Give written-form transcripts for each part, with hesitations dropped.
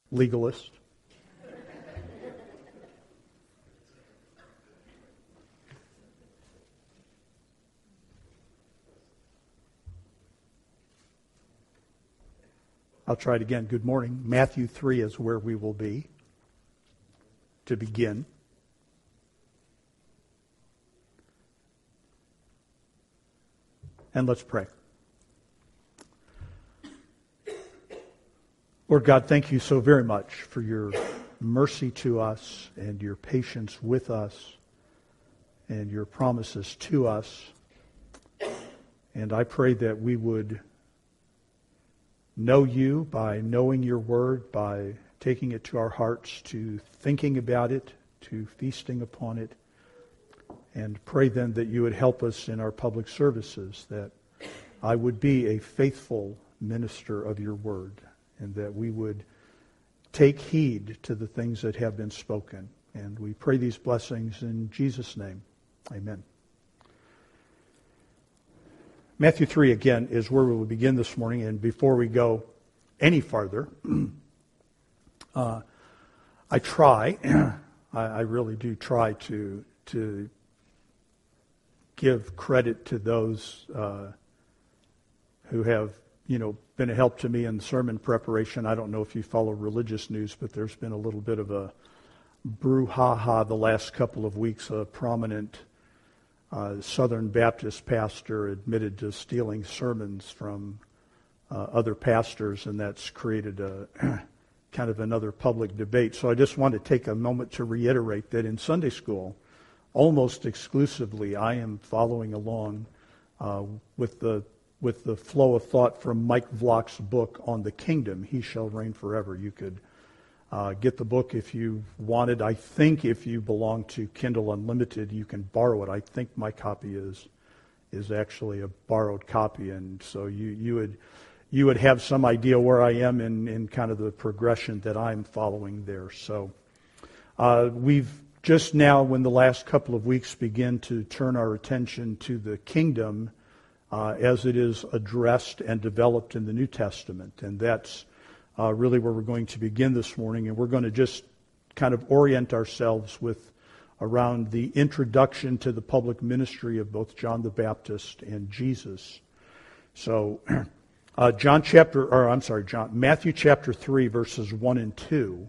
legalist. I'll try it again. Good morning. Matthew 3 is where we will be to begin. And let's pray. Lord God, thank you so very much for your mercy to us and your patience with us and your promises to us. And I pray that we would know you by knowing your word, by taking it to our hearts, to thinking about it, to feasting upon it. And pray then that you would help us in our public services, that I would be a faithful minister of your word, and that we would take heed to the things that have been spoken. And we pray these blessings in Jesus' name. Amen. Matthew 3, again, is where we will begin this morning. And before we go any farther, I really do try to give credit to those who have, been a help to me in sermon preparation. I don't know if you follow religious news, but there's been a little bit of a brouhaha the last couple of weeks. A prominent Southern Baptist pastor admitted to stealing sermons from other pastors, and that's created a kind of another public debate. So I just want to take a moment to reiterate that in Sunday school, almost exclusively, I am following along with the flow of thought from Mike Vlock's book on the kingdom, He Shall Reign Forever. You could get the book if you wanted. I think if you belong to Kindle Unlimited, you can borrow it. I think my copy is actually a borrowed copy, and so you would have some idea where I am in kind of the progression that I'm following there. So we've just now, when the last couple of weeks begin to turn our attention to the kingdom as it is addressed and developed in the New Testament. And that's really where we're going to begin this morning. And we're going to just kind of orient ourselves around the introduction to the public ministry of both John the Baptist and Jesus. So Matthew chapter 3, verses 1 and 2.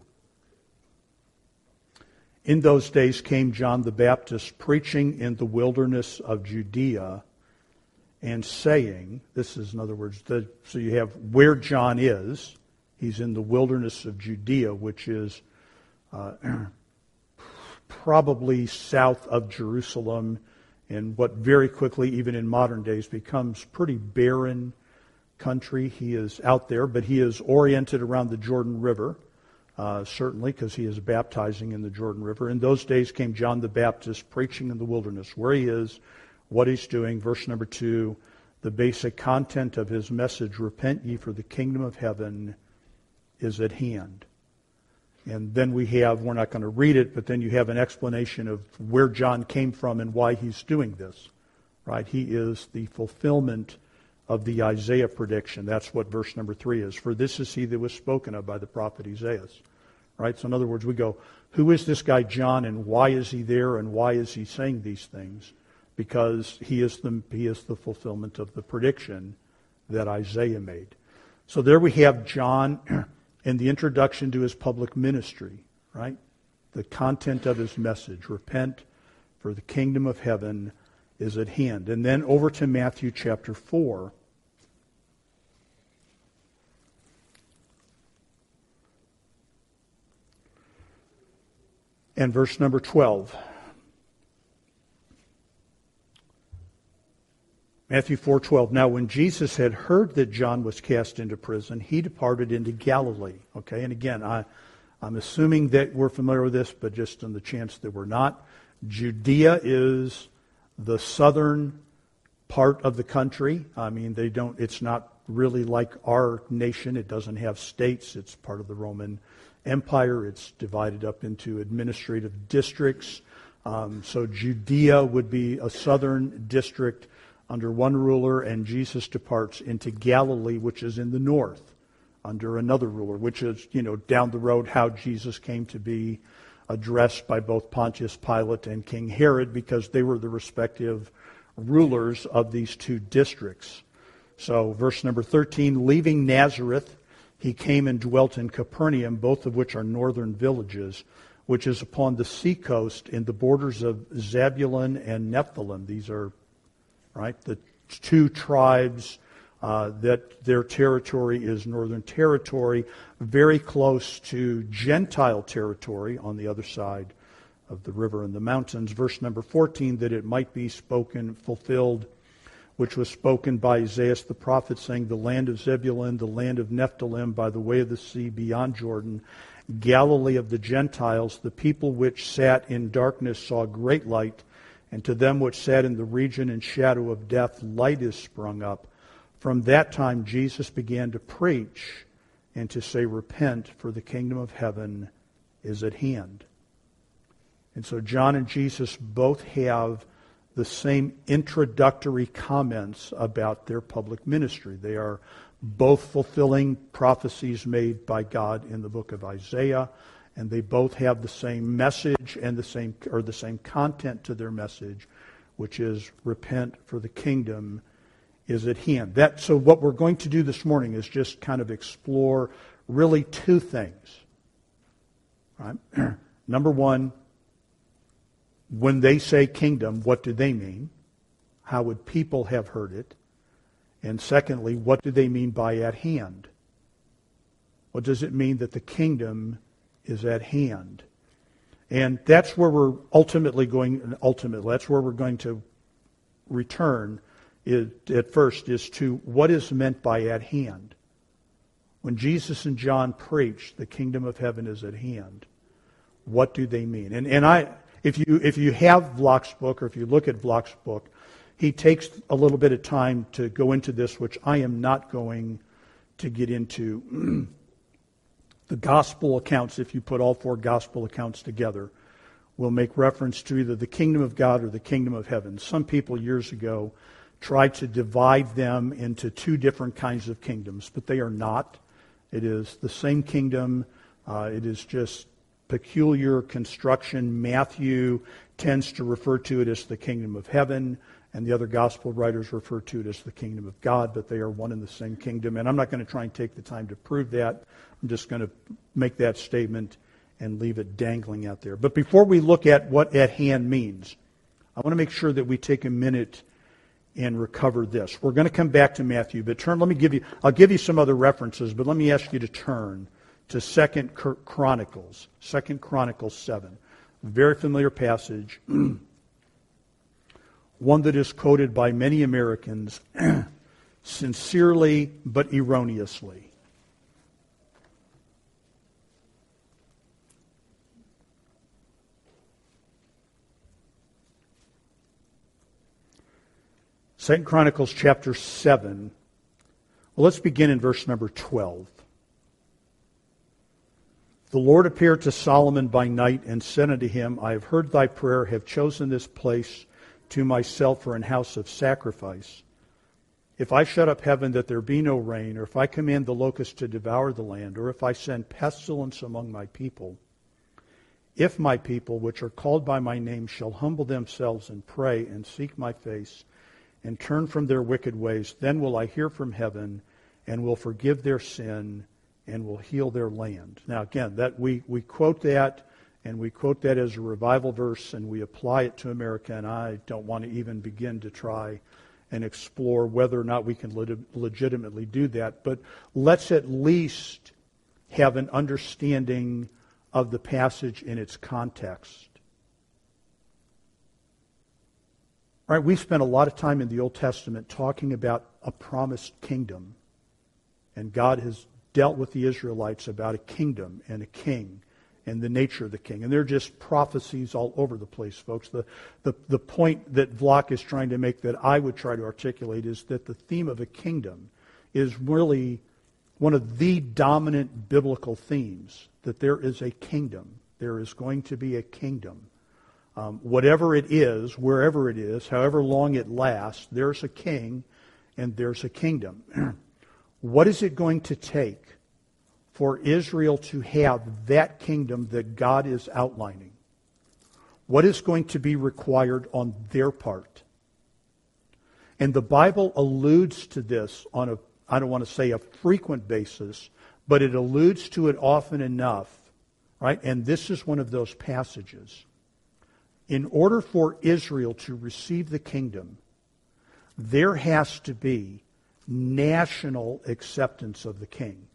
In those days came John the Baptist preaching in the wilderness of Judea and saying, this is in other words, so you have where John is. He's in the wilderness of Judea, which is probably south of Jerusalem, and what very quickly, even in modern days, becomes pretty barren country. He is out there, but he is oriented around the Jordan River. Certainly, because he is baptizing in the Jordan River. In those days came John the Baptist preaching in the wilderness, where he is, what he's doing. Verse number 2, the basic content of his message, repent ye, for the kingdom of heaven is at hand. And then we're not going to read it, but then you have an explanation of where John came from and why he's doing this. Right? He is the fulfillment of the Isaiah prediction. That's what verse number 3 is. For this is he that was spoken of by the prophet Isaiah. Right? So in other words, we go, who is this guy John, and why is he there, and why is he saying these things? Because he is the fulfillment of the prediction that Isaiah made. So there we have John in the introduction to his public ministry, right? The content of his message, repent, for the kingdom of heaven is at hand. And then over to Matthew chapter 4. And verse number 12. Matthew 4:12. Now when Jesus had heard that John was cast into prison, he departed into Galilee. Okay, and again, I'm assuming that we're familiar with this, but just on the chance that we're not, Judea is the southern part of the country. I mean, it's not really like our nation. It doesn't have states. It's part of the Roman Empire. It's divided up into administrative districts. So Judea would be a southern district under one ruler, and Jesus departs into Galilee, which is in the north. under another ruler, which is, down the road how Jesus came to be addressed by both Pontius Pilate and King Herod, because they were the respective rulers of these two districts. So verse number 13, leaving Nazareth, he came and dwelt in Capernaum, both of which are northern villages, which is upon the seacoast in the borders of Zebulun and Nephthalim. These are, the two tribes that their territory is northern territory, very close to Gentile territory on the other side of the river and the mountains. Verse number 14, that it might be fulfilled, which was spoken by Isaiah the prophet, saying, the land of Zebulun, the land of Nephthalim, by the way of the sea beyond Jordan, Galilee of the Gentiles, the people which sat in darkness saw great light, and to them which sat in the region and shadow of death, light is sprung up. From that time Jesus began to preach and to say, repent, for the kingdom of heaven is at hand. And so John and Jesus both have the same introductory comments about their public ministry. They are both fulfilling prophecies made by God in the book of Isaiah, and they both have the same message and the same content to their message, which is repent, for the kingdom is at hand. So what we're going to do this morning is just kind of explore really two things. Right? Number one, when they say kingdom, what do they mean? How would people have heard it? And secondly, what do they mean by at hand? What does it mean that the kingdom is at hand? And that's where we're that's where we're going to return at first, is to what is meant by at hand. When Jesus and John preach the kingdom of heaven is at hand, what do they mean? If you have Vlock's book, or if you look at Vlock's book, he takes a little bit of time to go into this, which I am not going to get into. The gospel accounts, if you put all four gospel accounts together, will make reference to either the kingdom of God or the kingdom of heaven. Some people years ago tried to divide them into two different kinds of kingdoms, but they are not. It is the same kingdom. It is just peculiar construction. Matthew tends to refer to it as the kingdom of heaven, and the other gospel writers refer to it as the kingdom of God, but they are one and the same kingdom. And I'm not going to try and take the time to prove that. I'm just going to make that statement and leave it dangling out there. But before we look at what at hand means, I want to make sure that we take a minute and recover this. We're going to come back to Matthew, but I'll give you some other references, but let me ask you to turn to 2 Chronicles 7. A very familiar passage, one that is quoted by many Americans sincerely but erroneously. Second Chronicles chapter 7. Well, let's begin in verse number 12. The Lord appeared to Solomon by night and said unto him, I have heard thy prayer, have chosen this place to myself for an house of sacrifice. If I shut up heaven that there be no rain, or if I command the locust to devour the land, or if I send pestilence among my people, if my people, which are called by my name, shall humble themselves and pray and seek my face, and turn from their wicked ways, then will I hear from heaven and will forgive their sin and will heal their land. Now again, that we quote that, and we quote that as a revival verse, and we apply it to America, and I don't want to even begin to try and explore whether or not we can legitimately do that. But let's at least have an understanding of the passage in its context. Right, we spent a lot of time in the Old Testament talking about a promised kingdom. And God has dealt with the Israelites about a kingdom and a king and the nature of the king. And they're just prophecies all over the place, folks. The point that Vlock is trying to make, that I would try to articulate, is that the theme of a kingdom is really one of the dominant biblical themes, that there is a kingdom. There is going to be a kingdom. Whatever it is, wherever it is, however long it lasts, there's a king and there's a kingdom. What is it going to take for Israel to have that kingdom that God is outlining, what is going to be required on their part? And the Bible alludes to this on a, I don't want to say a frequent basis, but it alludes to it often enough, right? And this is one of those passages. In order for Israel to receive the kingdom, there has to be national acceptance of the king.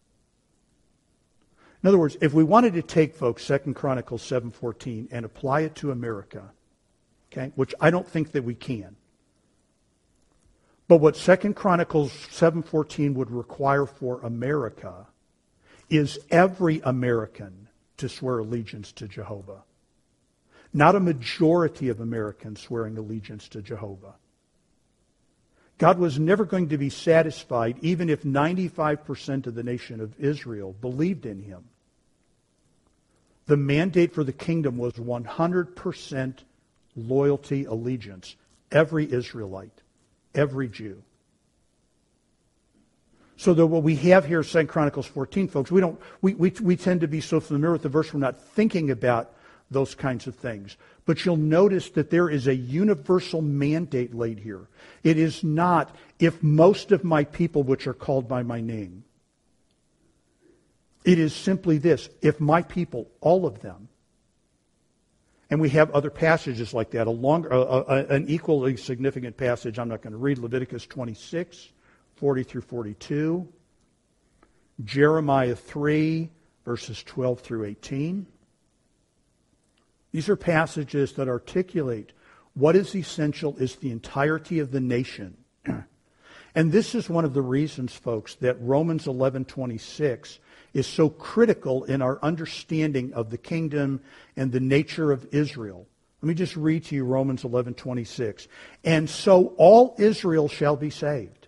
In other words, if we wanted to take, folks, 2 Chronicles 7:14 and apply it to America, okay, which I don't think that we can, but what 2 Chronicles 7:14 would require for America is every American to swear allegiance to Jehovah. Not a majority of Americans swearing allegiance to Jehovah. God was never going to be satisfied even if 95% of the nation of Israel believed in him. The mandate for the kingdom was 100% loyalty, allegiance. Every Israelite, every Jew. So that what we have here, 2 Chronicles 14, folks, we tend to be so familiar with the verse, we're not thinking about those kinds of things. But you'll notice that there is a universal mandate laid here. It is not, if most of my people which are called by my name. It is simply this, if my people, all of them. And we have other passages like that. An equally significant passage, I'm not going to read, Leviticus 26, 40 through 42. Jeremiah 3, verses 12 through 18. These are passages that articulate what is essential is the entirety of the nation. And this is one of the reasons, folks, that Romans 11:26 is so critical in our understanding of the kingdom and the nature of Israel. Let me just read to you Romans 11:26. And so all Israel shall be saved.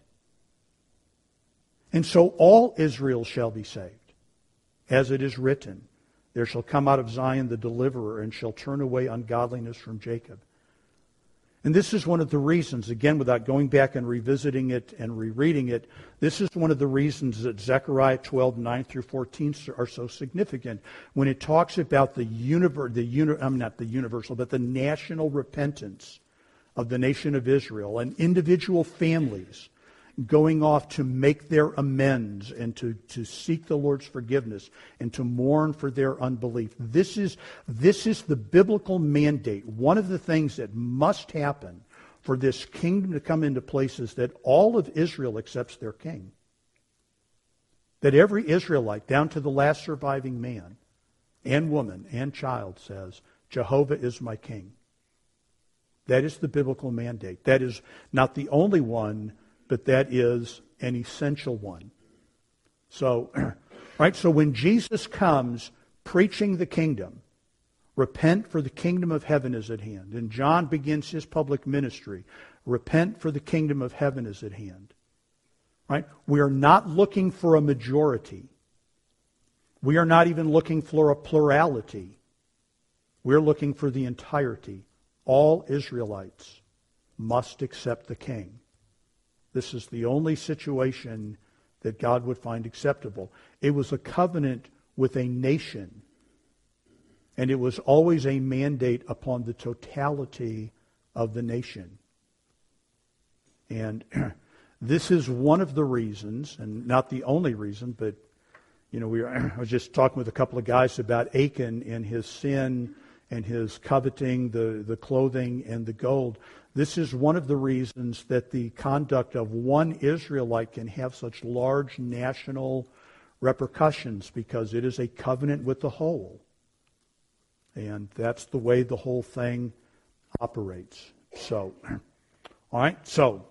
And so all Israel shall be saved. As it is written, there shall come out of Zion the deliverer, and shall turn away ungodliness from Jacob. And this is one of the reasons, again, without going back and revisiting it and rereading it, this is one of the reasons that Zechariah 12, 9 through 14 are so significant. When it talks about the national repentance of the nation of Israel and individual families going off to make their amends and to seek the Lord's forgiveness and to mourn for their unbelief. This is the biblical mandate. One of the things that must happen for this kingdom to come into place is that all of Israel accepts their king. That every Israelite, down to the last surviving man and woman and child, says, Jehovah is my king. That is the biblical mandate. That is not the only one, but that is an essential one. So, right, so when Jesus comes preaching the kingdom, repent for the kingdom of heaven is at hand. And John begins his public ministry. Repent for the kingdom of heaven is at hand. Right? We are not looking for a majority. We are not even looking for a plurality. We're looking for the entirety. All Israelites must accept the king. This is the only situation that God would find acceptable. It was a covenant with a nation. And it was always a mandate upon the totality of the nation. And this is one of the reasons, and not the only reason, but I was just talking with a couple of guys about Achan and his sin and his coveting the clothing and the gold. This is one of the reasons that the conduct of one Israelite can have such large national repercussions, because it is a covenant with the whole. And that's the way the whole thing operates. So, all right. So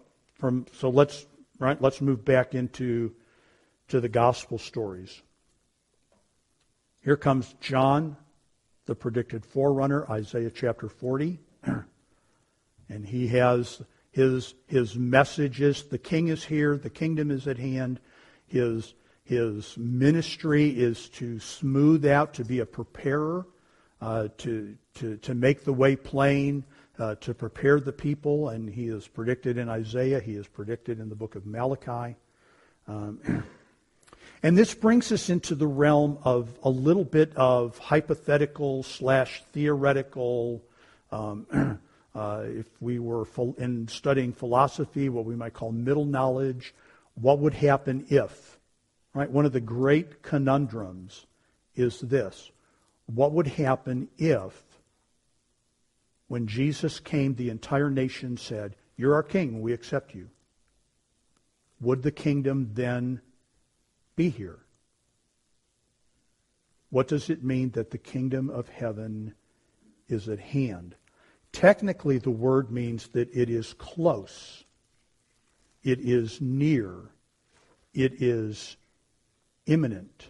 let's move back into the gospel stories. Here comes John, the predicted forerunner, Isaiah chapter 40. And he has his messages. The king is here. The kingdom is at hand. His ministry is to smooth out, to be a preparer, to make the way plain, to prepare the people. And he is predicted in Isaiah. He is predicted in the book of Malachi. And this brings us into the realm of a little bit of hypothetical / theoretical, if we were in studying philosophy, what we might call middle knowledge, what would happen if, right? One of the great conundrums is this. What would happen if, when Jesus came, the entire nation said, "You're our king, we accept you"? Would the kingdom then be here? What does it mean that the kingdom of heaven is at hand? Technically, the word means that it is close. It is near. It is imminent.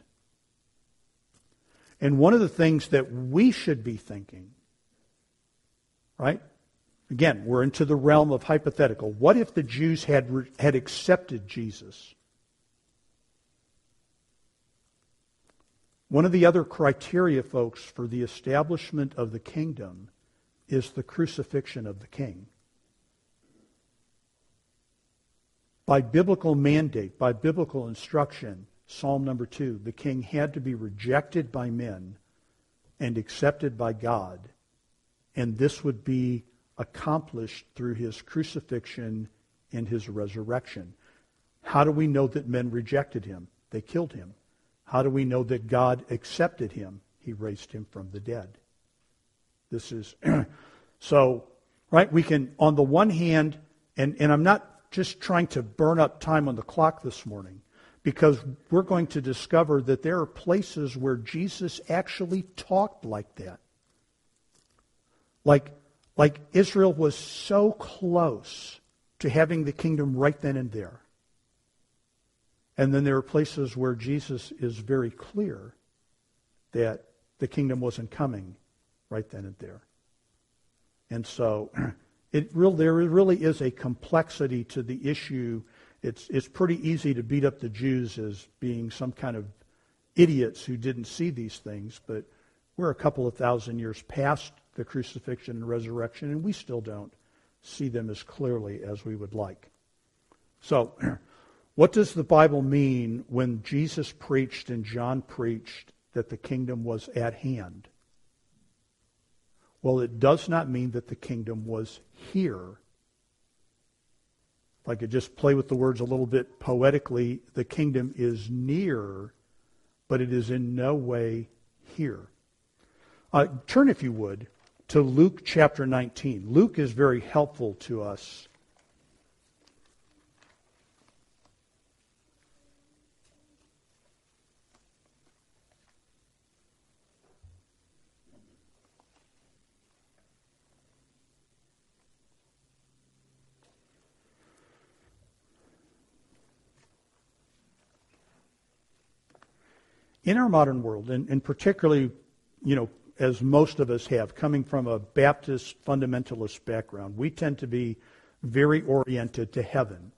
And one of the things that we should be thinking, right? Again, we're into the realm of hypothetical. What if the Jews had accepted Jesus? One of the other criteria, folks, for the establishment of the kingdom is the crucifixion of the king. By biblical mandate, by biblical instruction, Psalm number 2, the king had to be rejected by men and accepted by God. And this would be accomplished through his crucifixion and his resurrection. How do we know that men rejected him? They killed him. How do we know that God accepted him? He raised him from the dead. This is, so, right, we can, on the one hand, and I'm not just trying to burn up time on the clock this morning, because we're going to discover that there are places where Jesus actually talked like that. Like Israel was so close to having the kingdom right then and there. And then there are places where Jesus is very clear that the kingdom wasn't coming right then and there. And so there really is a complexity to the issue. It's pretty easy to beat up the Jews as being some kind of idiots who didn't see these things, but we're a couple of thousand years past the crucifixion and resurrection, and we still don't see them as clearly as we would like. So, what does the Bible mean when Jesus preached and John preached that the kingdom was at hand? Well, it does not mean that the kingdom was here. If I could just play with the words a little bit poetically, the kingdom is near, but it is in no way here. Turn, if you would, to Luke chapter 19. Luke is very helpful to us. In our modern world, and particularly, as most of us have, coming from a Baptist fundamentalist background, we tend to be very oriented to heaven.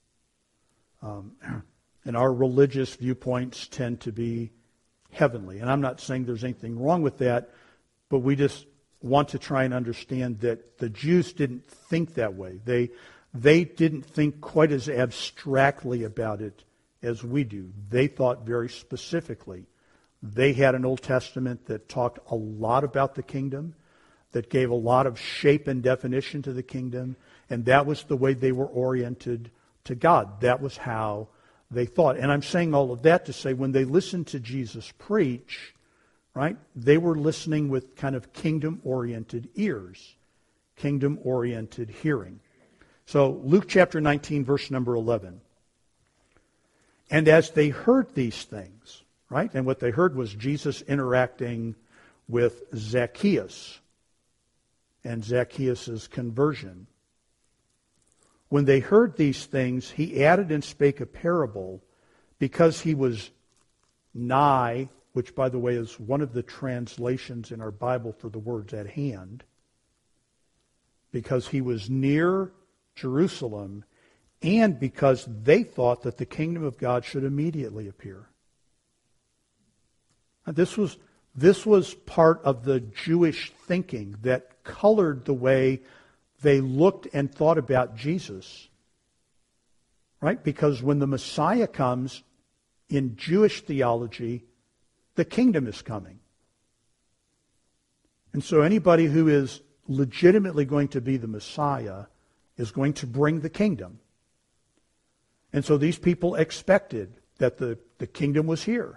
And our religious viewpoints tend to be heavenly. And I'm not saying there's anything wrong with that, but we just want to try and understand that the Jews didn't think that way. They didn't think quite as abstractly about it as we do. They thought very specifically. They had an Old Testament that talked a lot about the kingdom, that gave a lot of shape and definition to the kingdom, and that was the way they were oriented to God. That was how they thought. And I'm saying all of that to say when they listened to Jesus preach, right, they were listening with kind of kingdom-oriented ears, kingdom-oriented hearing. So Luke chapter 19, verse number 11. And as they heard these things, right, and what they heard was Jesus interacting with Zacchaeus and Zacchaeus' conversion. When they heard these things, he added and spake a parable because he was nigh, which, by the way, is one of the translations in our Bible for the words at hand, because he was near Jerusalem, and because they thought that the kingdom of God should immediately appear. Now, this was part of the Jewish thinking that colored the way they looked and thought about Jesus. Right? Because when the Messiah comes, in Jewish theology, the kingdom is coming. And so anybody who is legitimately going to be the Messiah is going to bring the kingdom. And so these people expected that the kingdom was here.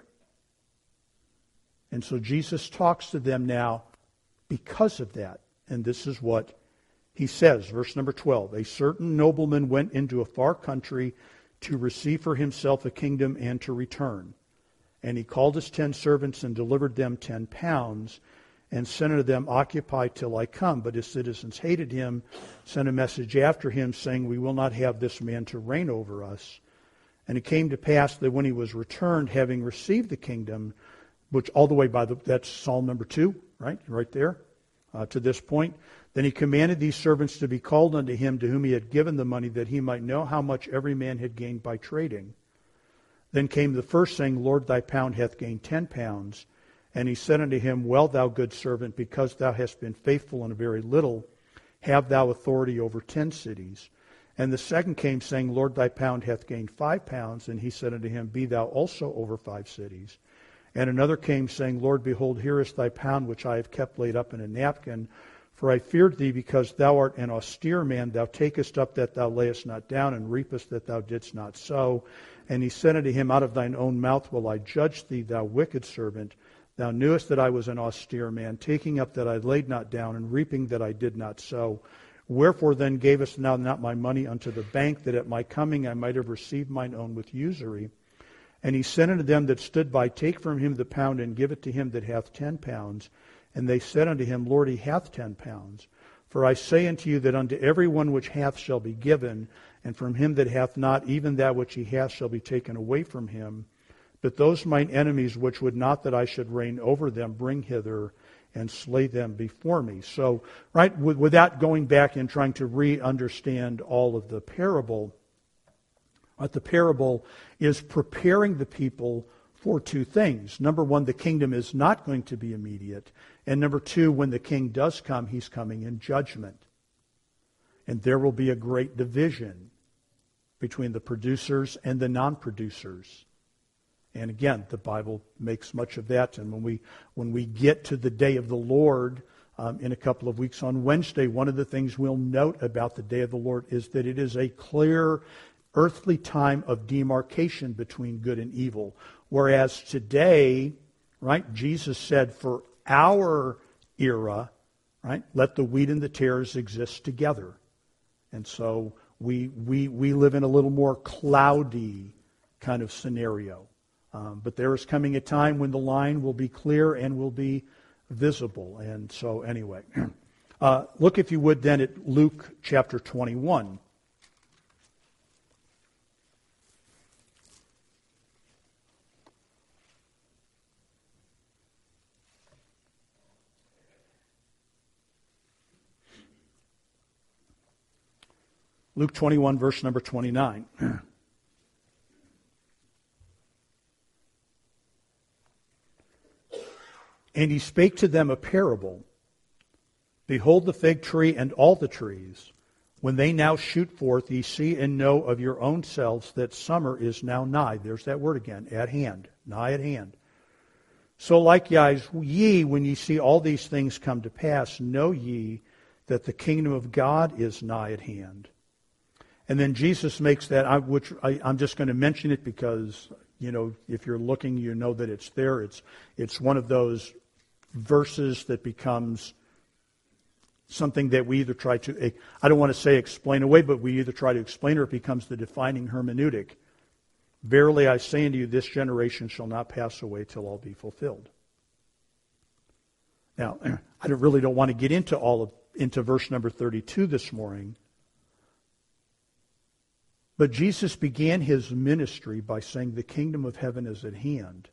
And so Jesus talks to them now because of that. And this is what he says, verse number 12. A certain nobleman went into a far country to receive for himself a kingdom and to return. And he called his 10 servants and delivered them 10 pounds and sent unto them, Occupy till I come. But his citizens hated him, sent a message after him, saying, We will not have this man to reign over us. And it came to pass that when he was returned, having received the kingdom, which all the way that's Psalm number 2, right there, to this point. Then he commanded these servants to be called unto him to whom he had given the money, that he might know how much every man had gained by trading. Then came the first, saying, Lord, thy pound hath gained 10 pounds. And he said unto him, Well, thou good servant, because thou hast been faithful in a very little, have thou authority over 10 cities. And the second came, saying, Lord, thy pound hath gained 5 pounds. And he said unto him, Be thou also over 5 cities. And another came, saying, Lord, behold, here is thy pound, which I have kept laid up in a napkin. For I feared thee, because thou art an austere man. Thou takest up that thou layest not down, and reapest that thou didst not sow. And he said unto him, Out of thine own mouth will I judge thee, thou wicked servant. Thou knewest that I was an austere man, taking up that I laid not down, and reaping that I did not sow. Wherefore then gavest thou not my money unto the bank, that at my coming I might have received mine own with usury? And he said unto them that stood by, Take from him the pound, and give it to him that hath 10 pounds. And they said unto him, Lord, he hath 10 pounds. For I say unto you that unto every one which hath shall be given, and from him that hath not, even that which he hath shall be taken away from him. But those mine enemies which would not that I should reign over them, bring hither and slay them before me. So, without going back and trying to re-understand all of the parable, the parable is preparing the people for 2 things. Number 1, the kingdom is not going to be immediate. And number 2, when the king does come, he's coming in judgment. And there will be a great division between the producers and the non-producers. And again, the Bible makes much of that. And when we get to the day of the Lord in a couple of weeks on Wednesday, one of the things we'll note about the day of the Lord is that it is a clear earthly time of demarcation between good and evil. Whereas today, Jesus said for our era, let the wheat and the tares exist together. And so we live in a little more cloudy kind of scenario. But there is coming a time when the line will be clear and will be visible. And so anyway, look if you would then at Luke chapter 21. Luke 21, verse number 29. And he spake to them a parable. Behold the fig tree and all the trees. When they now shoot forth, ye see and know of your own selves that summer is now nigh. There's that word again, at hand, nigh at hand. So likewise ye, when ye see all these things come to pass, know ye that the kingdom of God is nigh at hand. And then Jesus makes that, I'm just going to mention it because, if you're looking, you know that it's there. It's one of those verses that becomes something that we either try to, I don't want to say explain away, but we either try to explain or it becomes the defining hermeneutic. Verily I say unto you, this generation shall not pass away till all be fulfilled. Now, I really don't want to get into verse number 32 this morning. But Jesus began his ministry by saying the kingdom of heaven is at hand.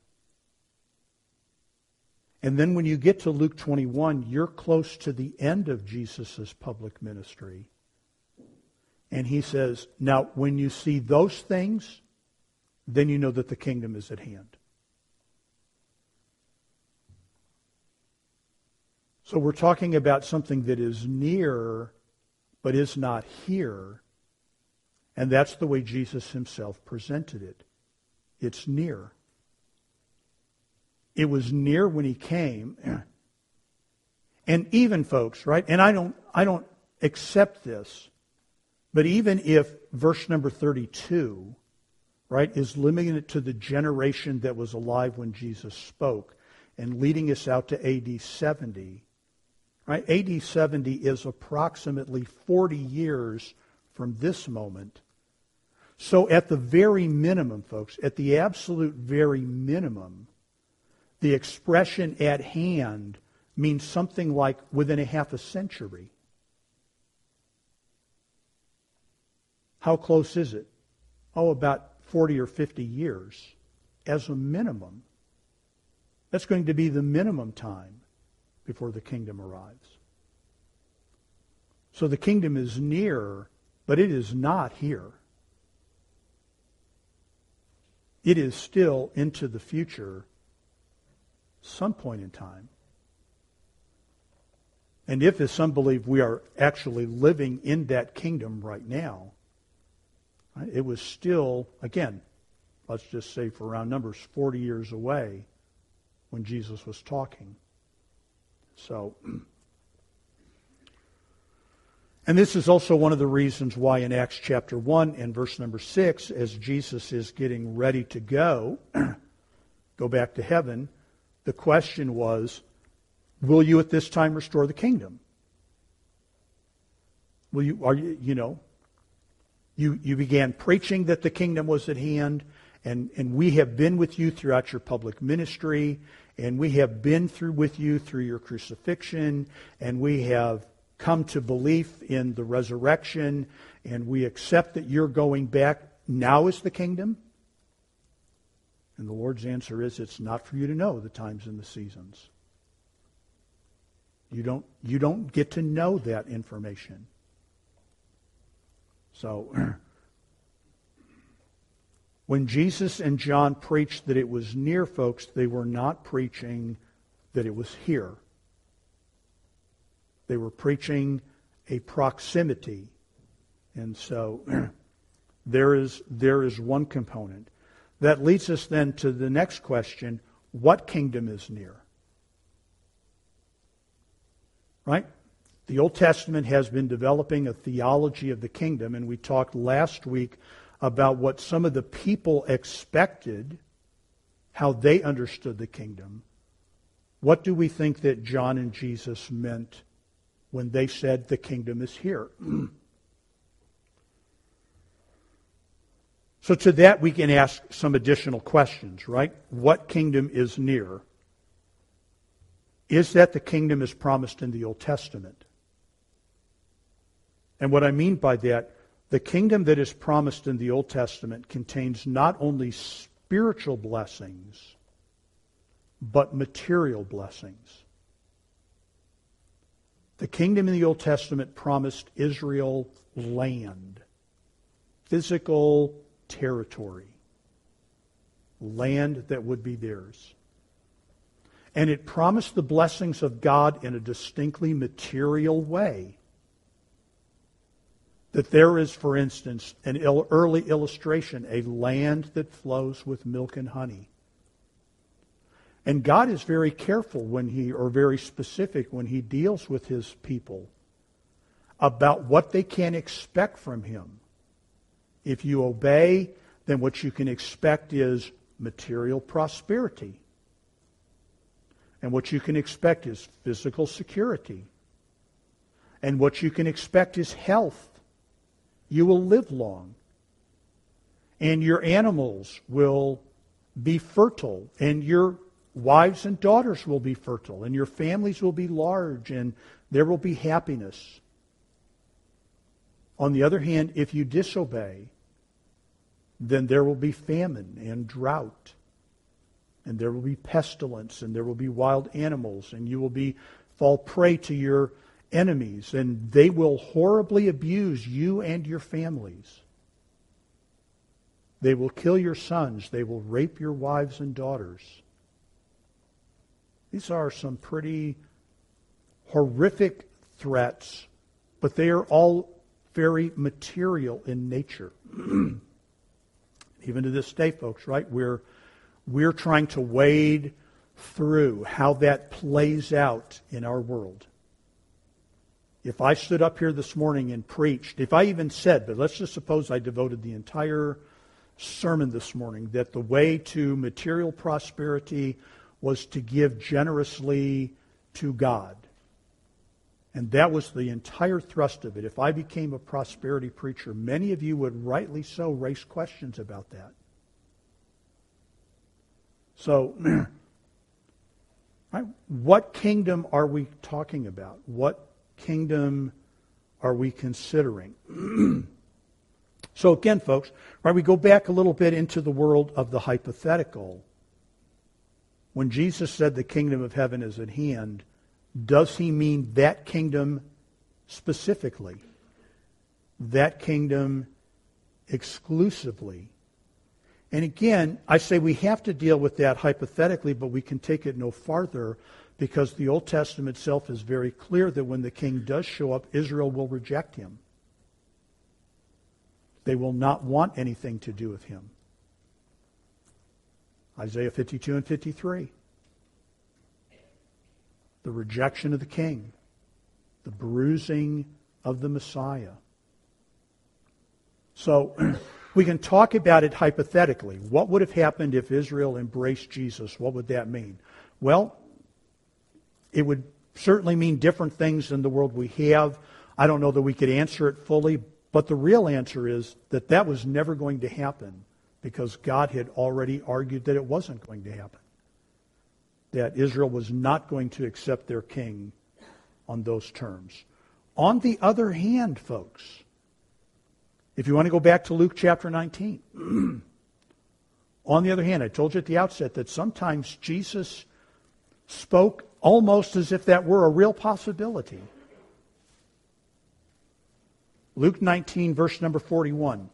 And then when you get to Luke 21, you're close to the end of Jesus' public ministry. And he says, now when you see those things, then you know that the kingdom is at hand. So we're talking about something that is near, but is not here. And that's the way Jesus himself presented it. It's near. It was near when he came. And even, folks, right? And I don't accept this, but even if verse number 32, right, is limiting it to the generation that was alive when Jesus spoke and leading us out to AD 70, right? AD 70 is approximately 40 years from this moment. So at the very minimum, folks, at the absolute very minimum, the expression at hand means something like within a half a century. How close is it? Oh, about 40 or 50 years as a minimum. That's going to be the minimum time before the kingdom arrives. So the kingdom is near, but it is not here. It is still into the future some point in time. And if, as some believe, we are actually living in that kingdom right now, right, it was still, again, let's just say for round numbers, 40 years away when Jesus was talking. So, and this is also one of the reasons why in Acts chapter 1 and verse number 6, as Jesus is getting ready to go back to heaven, the question was, will you at this time restore the kingdom? Will you, you began preaching that the kingdom was at hand, and we have been with you throughout your public ministry, and we have been with you through your crucifixion, and we have come to belief in the resurrection, and we accept that you're going back. Now is the kingdom? And the Lord's answer is, it's not for you to know the times and the seasons. You don't get to know that information. So, when Jesus and John preached that it was near, folks, they were not preaching that it was here. They were preaching a proximity. And so, there is one component. That leads us then to the next question, what kingdom is near? Right? The Old Testament has been developing a theology of the kingdom, and we talked last week about what some of the people expected, how they understood the kingdom. What do we think that John and Jesus meant when they said the kingdom is here? So to that we can ask some additional questions, right? What kingdom is near? Is that the kingdom is promised in the Old Testament? And what I mean by that, the kingdom that is promised in the Old Testament contains not only spiritual blessings, but material blessings. The kingdom in the Old Testament promised Israel land, physical territory, land that would be theirs. And it promised the blessings of God in a distinctly material way. That there is, for instance, an early illustration, a land that flows with milk and honey. And God is very careful very specific when He deals with His people about what they can expect from Him. If you obey, then what you can expect is material prosperity. And what you can expect is physical security. And what you can expect is health. You will live long. And your animals will be fertile. And your wives and daughters will be fertile. And your families will be large. And there will be happiness. On the other hand, if you disobey, then there will be famine and drought. And there will be pestilence, and there will be wild animals, and you will fall prey to your enemies, and they will horribly abuse you and your families. They will kill your sons. They will rape your wives and daughters. These are some pretty horrific threats, but they are all very material in nature. Even to this day, folks, right? We're trying to wade through how that plays out in our world. If I stood up here this morning and preached, if I even said, but let's just suppose I devoted the entire sermon this morning, that the way to material prosperity was to give generously to God. And that was the entire thrust of it. If I became a prosperity preacher, many of you would rightly so raise questions about that. So, right, what kingdom are we talking about? What kingdom are we considering? So again, folks, right, we go back a little bit into the world of the hypothetical. When Jesus said the kingdom of heaven is at hand, does he mean that kingdom specifically? That kingdom exclusively? And again, I say we have to deal with that hypothetically, but we can take it no farther because the Old Testament itself is very clear that when the king does show up, Israel will reject him. They will not want anything to do with him. Isaiah 52 and 53. The rejection of the king. The bruising of the Messiah. So, we can talk about it hypothetically. What would have happened if Israel embraced Jesus? What would that mean? Well, it would certainly mean different things than the world we have. I don't know that we could answer it fully, but the real answer is that that was never going to happen because God had already argued that it wasn't going to happen. That Israel was not going to accept their king on those terms. On the other hand, folks, if you want to go back to Luke chapter 19, on the other hand, I told you at the outset that sometimes Jesus spoke almost as if that were a real possibility. Luke 19, verse number 41.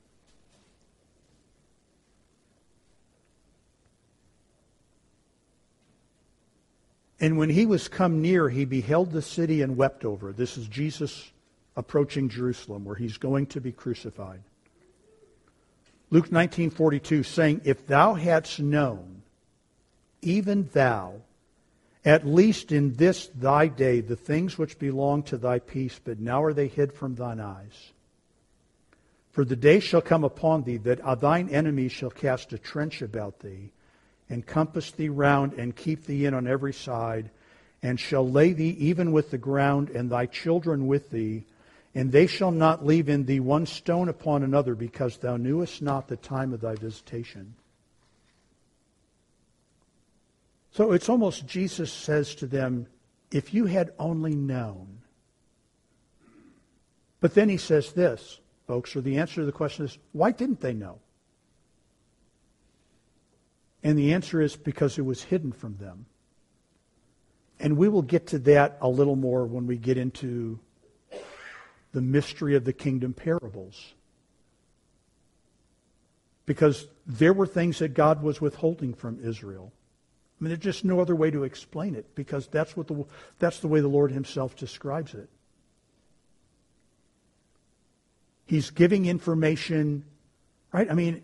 And when he was come near, he beheld the city and wept over it. This is Jesus approaching Jerusalem, where he's going to be crucified. Luke 19:42, saying, If thou hadst known, even thou, at least in this thy day, the things which belong to thy peace, but now are they hid from thine eyes. For the day shall come upon thee that thine enemies shall cast a trench about thee, and compass thee round, and keep thee in on every side, and shall lay thee even with the ground, and thy children with thee, and they shall not leave in thee one stone upon another, because thou knewest not the time of thy visitation. So it's almost Jesus says to them, if you had only known. But then he says this, folks, or the answer to the question is, why didn't they know? And the answer is because it was hidden from them. And we will get to that a little more when we get into the mystery of the kingdom parables. Because there were things that God was withholding from Israel. I mean, there's just no other way to explain it, because that's the way the Lord himself describes it. He's giving information, right? I mean,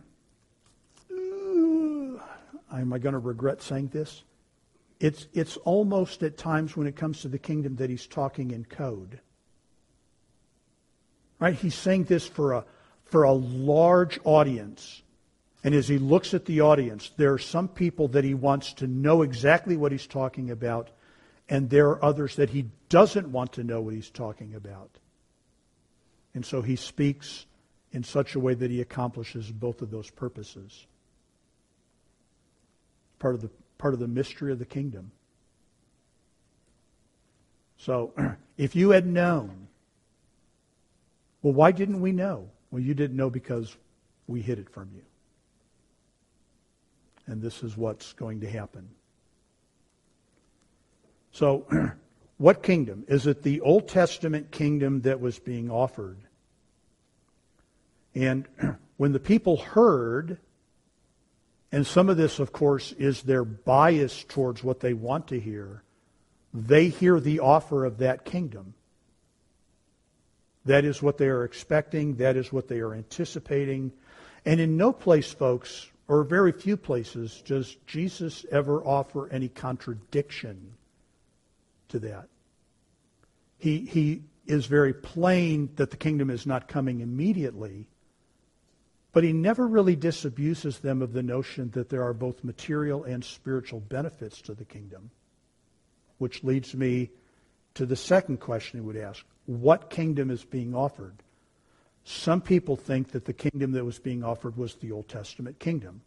am I going to regret saying this? It's almost at times when it comes to the kingdom that he's talking in code. Right? He's saying this for a large audience. And as he looks at the audience, there are some people that he wants to know exactly what he's talking about, and there are others that he doesn't want to know what he's talking about. And so he speaks in such a way that he accomplishes both of those purposes. Part of the mystery of the kingdom. So, if you had known, well, why didn't we know? Well, you didn't know because we hid it from you. And this is what's going to happen. So, what kingdom? Is it the Old Testament kingdom that was being offered? And when the people heard, and some of this, of course, is their bias towards what they want to hear, they hear the offer of that kingdom. That is what they are expecting. That is what they are anticipating. And in no place, folks, or very few places, does Jesus ever offer any contradiction to that. He is very plain that the kingdom is not coming immediately, but he never really disabuses them of the notion that there are both material and spiritual benefits to the kingdom, which leads me to the second question he would ask. What kingdom is being offered? Some people think that the kingdom that was being offered was the Old Testament kingdom.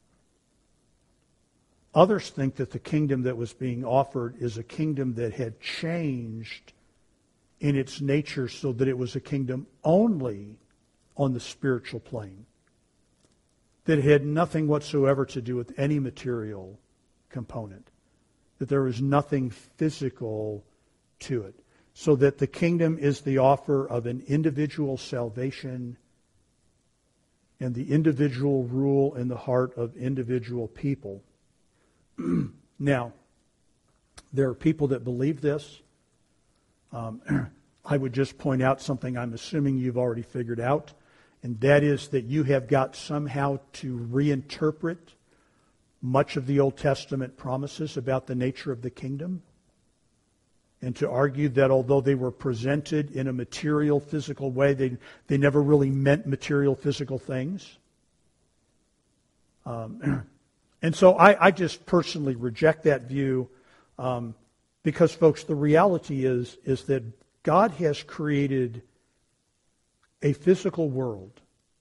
Others think that the kingdom that was being offered is a kingdom that had changed in its nature so that it was a kingdom only on the spiritual plane, that it had nothing whatsoever to do with any material component, that there was nothing physical to it, so that the kingdom is the offer of an individual salvation and the individual rule in the heart of individual people. Now, there are people that believe this. I would just point out something I'm assuming you've already figured out, and that is that you have got somehow to reinterpret much of the Old Testament promises about the nature of the kingdom, and to argue that although they were presented in a material, physical way, they never really meant material, physical things. And so I just personally reject that view because, folks, the reality is that God has created a physical world.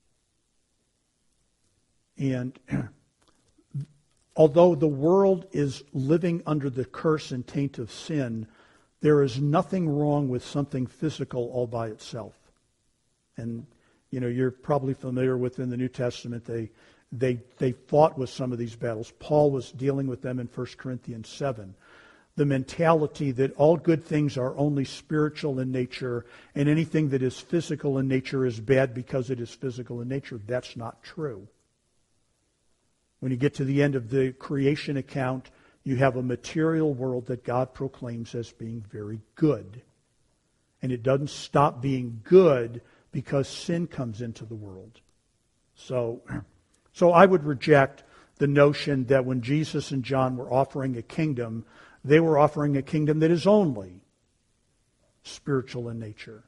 And although the world is living under the curse and taint of sin, there is nothing wrong with something physical all by itself. And, you know, you're probably familiar with in the New Testament, they fought with some of these battles. Paul was dealing with them in 1 Corinthians 7. The mentality that all good things are only spiritual in nature and anything that is physical in nature is bad because it is physical in nature. That's not true. When you get to the end of the creation account, you have a material world that God proclaims as being very good. And it doesn't stop being good because sin comes into the world. So I would reject the notion that when Jesus and John were offering a kingdom, they were offering a kingdom that is only spiritual in nature.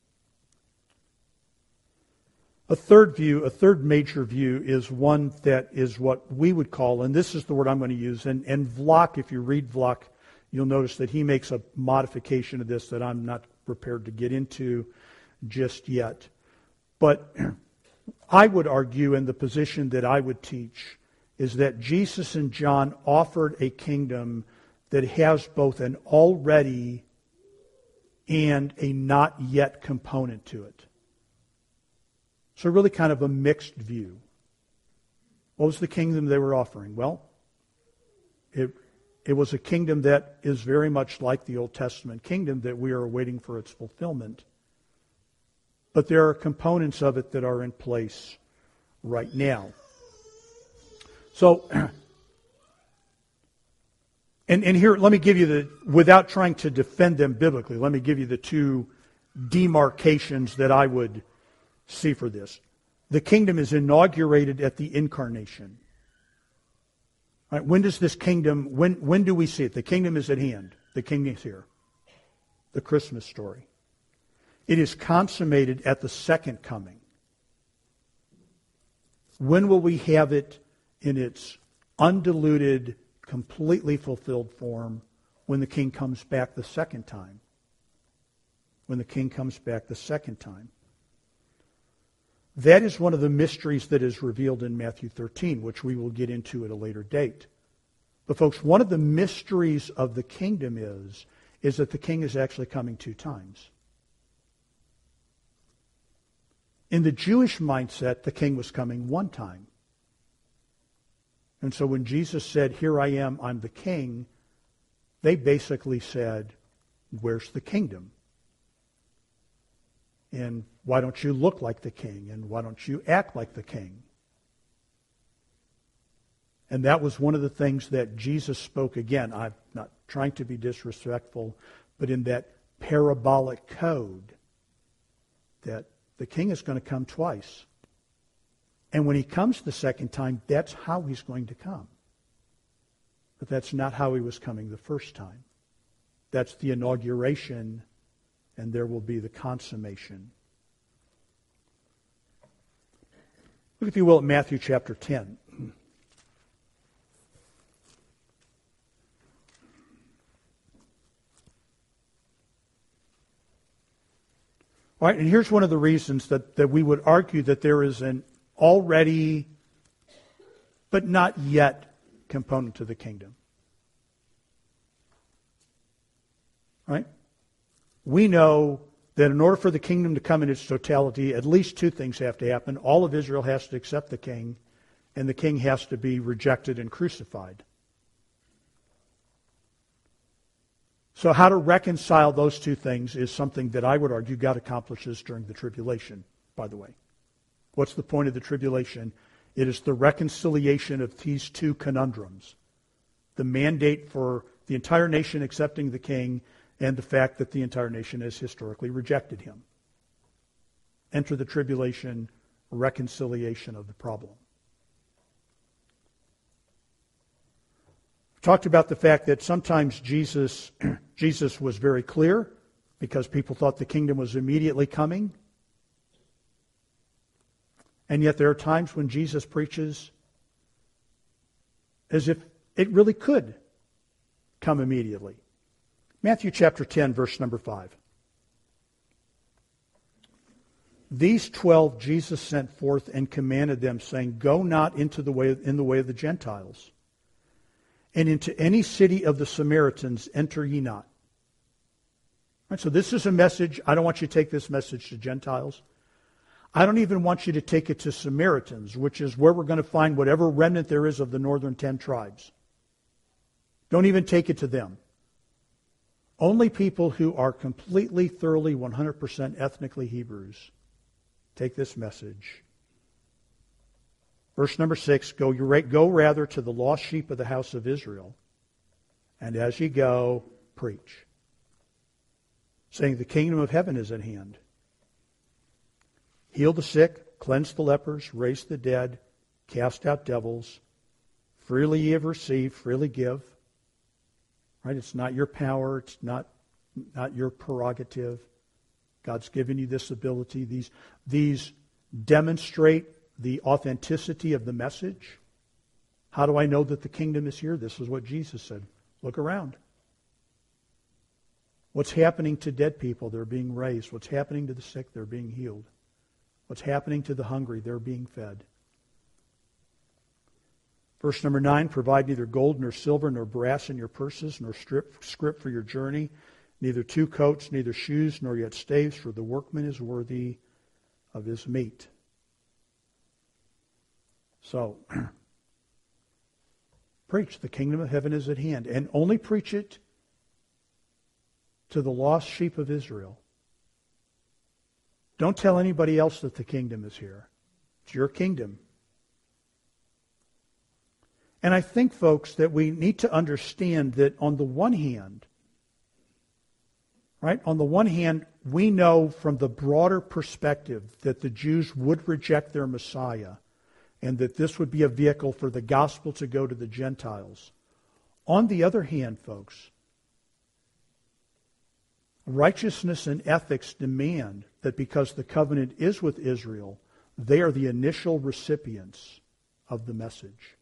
A third major view, is one that is what we would call, and this is the word I'm going to use, and Vlock, if you read Vlock, you'll notice that he makes a modification of this that I'm not prepared to get into just yet. But I would argue, and the position that I would teach, is that Jesus and John offered a kingdom that has both an already and a not yet component to it. So really kind of a mixed view. What was the kingdom they were offering? Well, it was a kingdom that is very much like the Old Testament kingdom that we are waiting for its fulfillment. But there are components of it that are in place right now. So, and here, let me give you without trying to defend them biblically, let me give you the two demarcations that I would see for this. The kingdom is inaugurated at the incarnation. All right, when does this kingdom, when do we see it? The kingdom is at hand. The king is here. The Christmas story. It is consummated at the second coming. When will we have it in its undiluted, completely fulfilled form? When the king comes back the second time. When the king comes back the second time. That is one of the mysteries that is revealed in Matthew 13, which we will get into at a later date. But folks, one of the mysteries of the kingdom is that the king is actually coming two times. In the Jewish mindset, the king was coming one time. And so when Jesus said, "Here I am, I'm the king," they basically said, "Where's the kingdom? And why don't you look like the king? And why don't you act like the king?" And that was one of the things that Jesus spoke again. I'm not trying to be disrespectful, but in that parabolic code, that the king is going to come twice. And when he comes the second time, that's how he's going to come. But that's not how he was coming the first time. That's the inauguration, and there will be the consummation. Look, if you will, at Matthew chapter 10. All right, and here's one of the reasons that we would argue that there is an already, but not yet, component to the kingdom. Right? We know that in order for the kingdom to come in its totality, at least two things have to happen. All of Israel has to accept the king, and the king has to be rejected and crucified. So how to reconcile those two things is something that I would argue God accomplishes during the tribulation, by the way. What's the point of the tribulation? It is the reconciliation of these two conundrums. The mandate for the entire nation accepting the king and the fact that the entire nation has historically rejected him. Enter the tribulation, reconciliation of the problem. Talked about the fact that sometimes Jesus was very clear because people thought the kingdom was immediately coming. And yet there are times when Jesus preaches as if it really could come immediately. Matthew chapter 10, verse number 5. These 12 Jesus sent forth and commanded them, saying, Go not in the way of the Gentiles, and into any city of the Samaritans enter ye not. Right, so this is a message. I don't want you to take this message to Gentiles. I don't even want you to take it to Samaritans, which is where we're going to find whatever remnant there is of the northern 10 tribes. Don't even take it to them. Only people who are completely, thoroughly, 100% ethnically Hebrews take this message. Verse number 6, Go rather to the lost sheep of the house of Israel, and as ye go, preach, saying, The kingdom of heaven is at hand. Heal the sick, cleanse the lepers, raise the dead, cast out devils. Freely ye have received, freely give. Right? It's not your power. It's not your prerogative. God's given you this ability. These demonstrate the authenticity of the message. How do I know that the kingdom is here? This is what Jesus said. Look around. What's happening to dead people? They're being raised. What's happening to the sick? They're being healed. What's happening to the hungry? They're being fed. Verse number 9, Provide neither gold nor silver nor brass in your purses, nor scrip for your journey, neither two coats, neither shoes, nor yet staves, for the workman is worthy of his meat. So, preach, the kingdom of heaven is at hand, and only preach it to the lost sheep of Israel. Don't tell anybody else that the kingdom is here. It's your kingdom. And I think, folks, that we need to understand that on the one hand, right, on the one hand, we know from the broader perspective that the Jews would reject their Messiah and that this would be a vehicle for the gospel to go to the Gentiles. On the other hand, folks, righteousness and ethics demand that because the covenant is with Israel, they are the initial recipients of the message.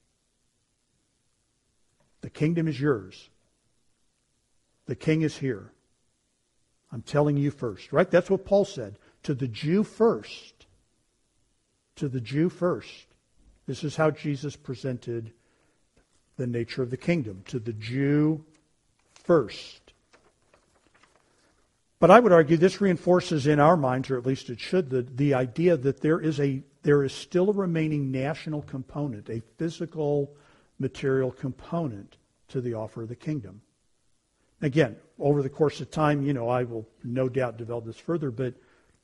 The kingdom is yours. The king is here. I'm telling you first, right? That's what Paul said. To the Jew first. To the Jew first. This is how Jesus presented the nature of the kingdom. To the Jew first. But I would argue this reinforces in our minds, or at least it should, the idea that there is still a remaining national component, a physical, material component to the offer of the kingdom. Again, over the course of time, I will no doubt develop this further, but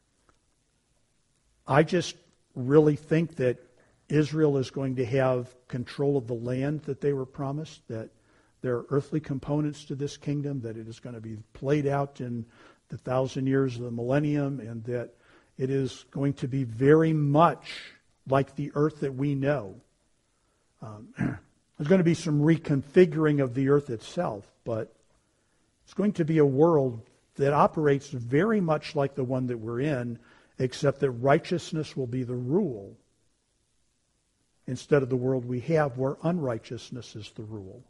I just really think that Israel is going to have control of the land that they were promised, that there are earthly components to this kingdom, that it is going to be played out in the 1,000 years of the millennium, and that it is going to be very much like the earth that we know. There's going to be some reconfiguring of the earth itself, but it's going to be a world that operates very much like the one that we're in, except that righteousness will be the rule instead of the world we have where unrighteousness is the rule.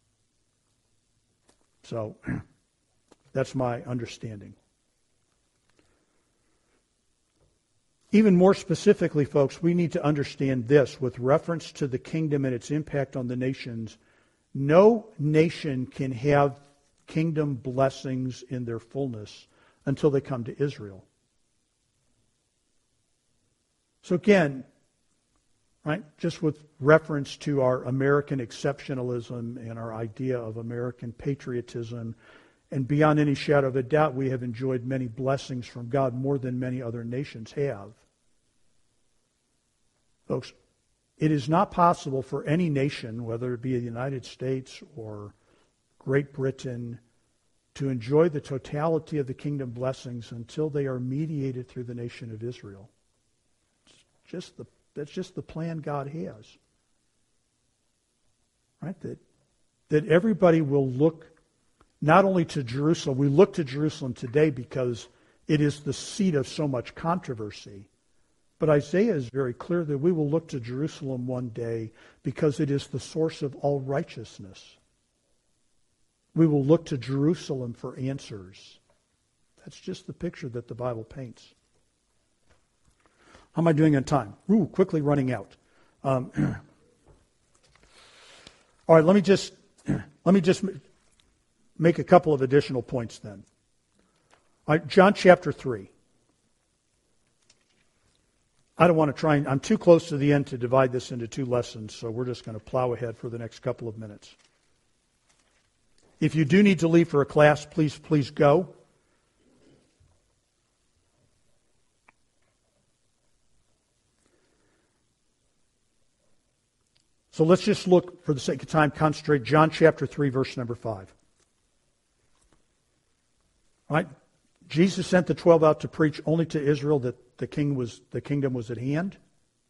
So that's my understanding. Even more specifically, folks, we need to understand this with reference to the kingdom and its impact on the nations. No nation can have kingdom blessings in their fullness until they come to Israel. So again, right, just with reference to our American exceptionalism and our idea of American patriotism, and beyond any shadow of a doubt, we have enjoyed many blessings from God, more than many other nations have. Folks, it is not possible for any nation, whether it be the United States or Great Britain, to enjoy the totality of the kingdom blessings until they are mediated through the nation of Israel. That's just the plan God has. Right? That everybody will look not only to Jerusalem, we look to Jerusalem today because it is the seat of so much controversy. But Isaiah is very clear that we will look to Jerusalem one day because it is the source of all righteousness. We will look to Jerusalem for answers. That's just the picture that the Bible paints. How am I doing on time? Quickly running out. All right, let me just make a couple of additional points then. All right, John chapter 3. I don't want to I'm too close to the end to divide this into two lessons, so we're just going to plow ahead for the next couple of minutes. If you do need to leave for a class, please go. So let's just look, for the sake of time, concentrate. John chapter 3, verse number 5. All right? Jesus sent the 12 out to preach only to Israel that the kingdom was at hand.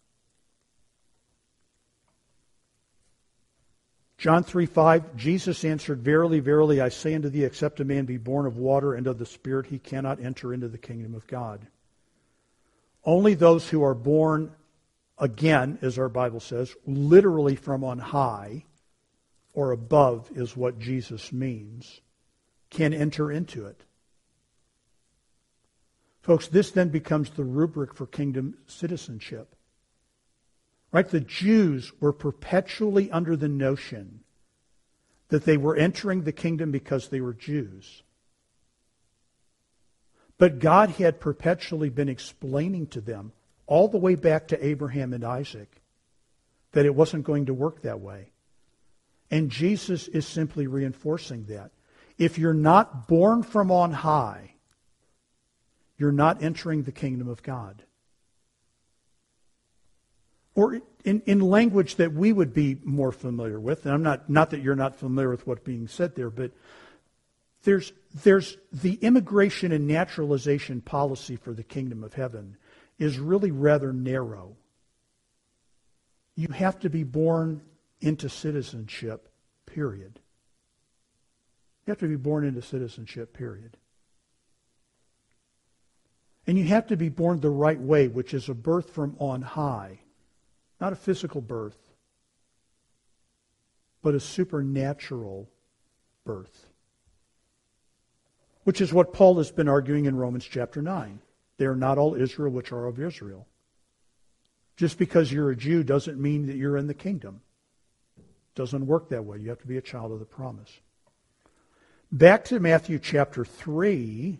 John 3:5, Jesus answered, "Verily, verily, I say unto thee, except a man be born of water and of the Spirit, he cannot enter into the kingdom of God." Only those who are born again, as our Bible says, literally from on high, or above is what Jesus means, can enter into it. Folks, this then becomes the rubric for kingdom citizenship. Right? The Jews were perpetually under the notion that they were entering the kingdom because they were Jews. But God had perpetually been explaining to them, all the way back to Abraham and Isaac, that it wasn't going to work that way. And Jesus is simply reinforcing that. If you're not born from on high, you're not entering the kingdom of God. Or in language that we would be more familiar with, and I'm not that you're not familiar with what's being said there, but there's the immigration and naturalization policy for the kingdom of heaven is really rather narrow. You have to be born into citizenship, period. You have to be born into citizenship, period. And you have to be born the right way, which is a birth from on high. Not a physical birth, but a supernatural birth. Which is what Paul has been arguing in Romans chapter 9. They are not all Israel which are of Israel. Just because you're a Jew doesn't mean that you're in the kingdom. It doesn't work that way. You have to be a child of the promise. Back to Matthew chapter 3.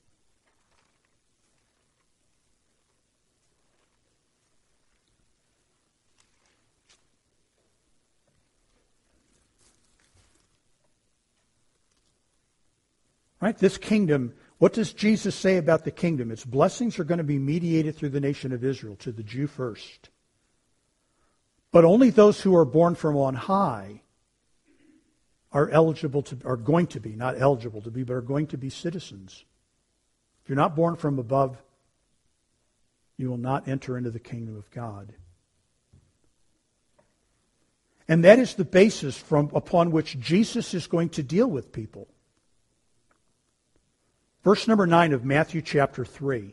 Right? This kingdom, what does Jesus say about the kingdom? Its blessings are going to be mediated through the nation of Israel, to the Jew first. But only those who are born from on high are going to be, not eligible to be, but are going to be citizens. If you're not born from above, you will not enter into the kingdom of God. And that is the basis upon which Jesus is going to deal with people. Verse number 9 of Matthew chapter 3.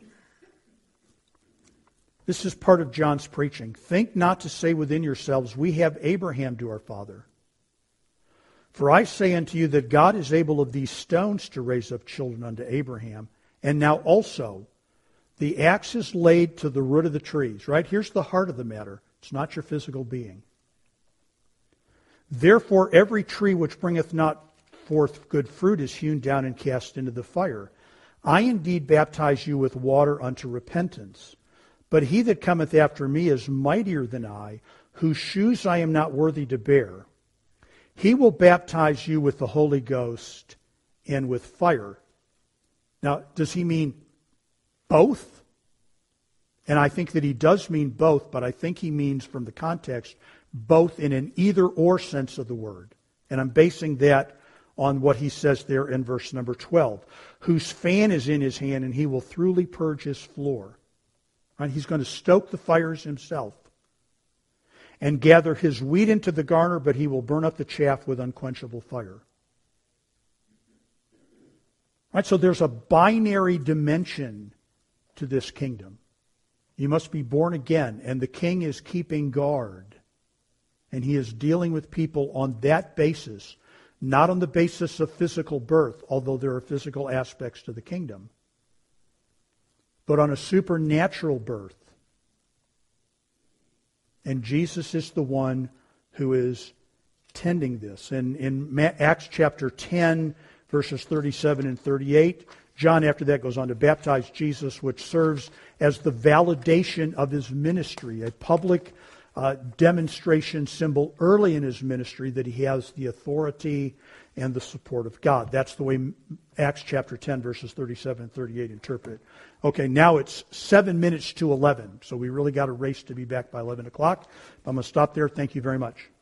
This is part of John's preaching. Think not to say within yourselves, we have Abraham to our father. For I say unto you that God is able of these stones to raise up children unto Abraham. And now also, the axe is laid to the root of the trees. Right? Here's the heart of the matter. It's not your physical being. Therefore, every tree which bringeth not forth good fruit is hewn down and cast into the fire. I indeed baptize you with water unto repentance. But he that cometh after me is mightier than I, whose shoes I am not worthy to bear. He will baptize you with the Holy Ghost and with fire. Now, does he mean both? And I think that he does mean both, but I think he means from the context both in an either-or sense of the word. And I'm basing that on what he says there in verse number 12. Whose fan is in his hand, and he will thoroughly purge his floor. Right? He's going to stoke the fires himself. And gather his wheat into the garner, but he will burn up the chaff with unquenchable fire. Right? So there's a binary dimension to this kingdom. You must be born again, and the king is keeping guard. And he is dealing with people on that basis, not on the basis of physical birth, although there are physical aspects to the kingdom, but on a supernatural birth. And Jesus is the one who is tending this. And in Acts chapter 10, verses 37 and 38, John after that goes on to baptize Jesus, which serves as the validation of his ministry, a public demonstration symbol early in his ministry that he has the authority and the support of God. That's the way Acts chapter 10, verses 37 and 38 interpret. Okay, now it's 7 minutes to 11, so we really got a race to be back by 11 o'clock. I'm going to stop there. Thank you very much.